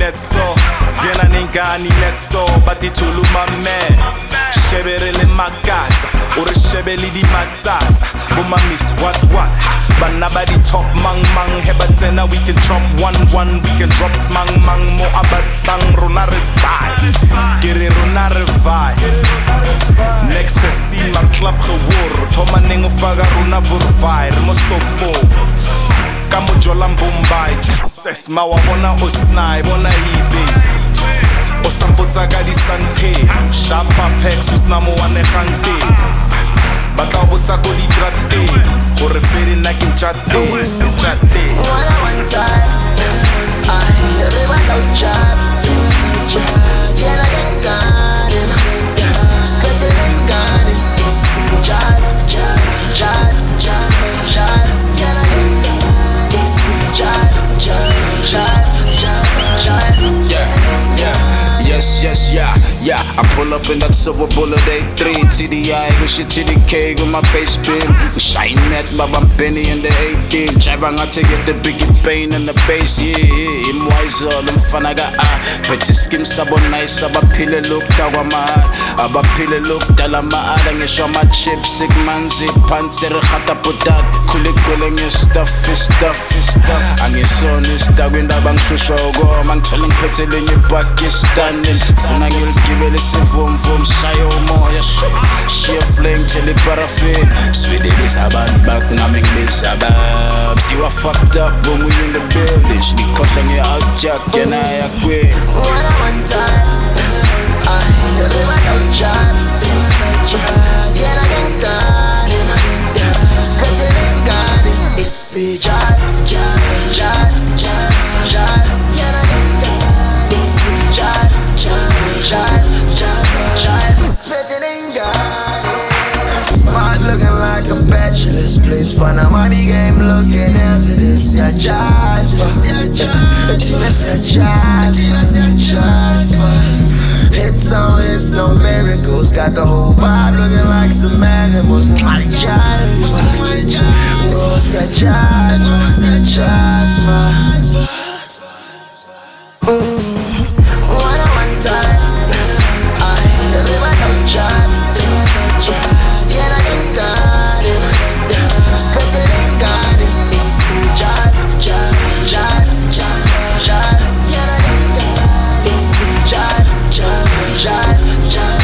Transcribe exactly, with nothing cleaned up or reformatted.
netso Sgena nengani netso Bati tulu mame Shebere le makatsa Ure shebele di matsatsa Buma miss what what Bana badi top mang mang Hebatsena we can drop one one We can drop smang mang Mo abatang runa respy Giri runa revai Next to see my club gewoor Thoma nengo faga runa vurvai Remostofo Kamo jola mbumbai Jesus mawabona osnai Bona hibi Osambotsa ka di sante Shapa pex usnamo wane khante Batla botsa ko di trate Gore feri na ke nchate Nchate One one time I everyone out chat Skin again garden Skirting and garden Chat, chat, chat, chat, chat Skin again garden Chat, chat, chat, chat, chat Yeah, yeah, yes, yes, yeah, yeah I pull up in that silver bullet A three T D I, go shit T D K with my face spin Shine that Baba Benny in the eighteen Drive on to get the biggie pain in the bass, yeah, yeah I'm wiser, I'm fanaga, ah Pretty skim sabo nice, aba pile look dawa ma Aba pile look dala ma Ngisho ma chips, sigmanzi Panzer khata putat Kule kule nge stuff, stuff, stuff Angisoni stagwinda bang shushogo Mang choling petele nye Pakistan Funa ngilgibele sivum vum Shayo moya Shia flame tele paraffin Swede this abad back naming this abab Siwa fucked up when we in the building Nikosha nge outjack kena ya kwe One one time I everyone out chat Skin again garden Skirting and garden It's a chat, chat, chat, chat, chat Skin again garden It's a chat, chat, chat, chat, chat Skirting and garden Smart looking like a bachelor's place Fun a money game looking after this Yeah, chat, yeah, chat Tina said chat, Tina said chat Hits on hits, no miracles Got the whole vibe looking like some animals Money chat, money chat Go said chat, go said chat One on one time I everyone out chat Skin again garden Skirting and garden It's a chat, chat, chat, chat, chat Skin again garden It's a chat, chat, chat, chat